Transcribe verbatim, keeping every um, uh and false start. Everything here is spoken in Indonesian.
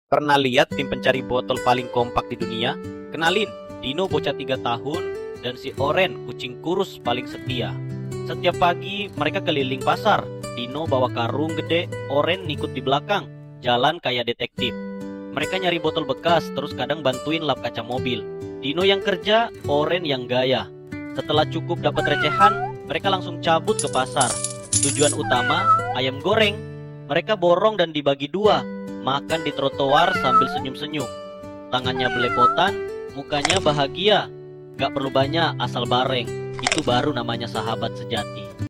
Pernah lihat tim pencari botol paling kompak di dunia? Kenalin, Dino bocah tiga tahun dan si Oren kucing kurus paling setia. Setiap pagi mereka keliling pasar. Dino bawa karung gede, Oren ngikut di belakang, jalan kayak detektif. Mereka nyari botol bekas, terus kadang bantuin lap kaca mobil. Dino yang kerja, Oren yang gaya. Setelah cukup dapat recehan, mereka langsung cabut ke pasar. Tujuan utama, ayam goreng. Mereka borong dan dibagi dua, makan di trotoar sambil senyum-senyum. Tangannya belepotan, mukanya bahagia. Gak perlu banyak, asal bareng. Itu baru namanya sahabat sejati.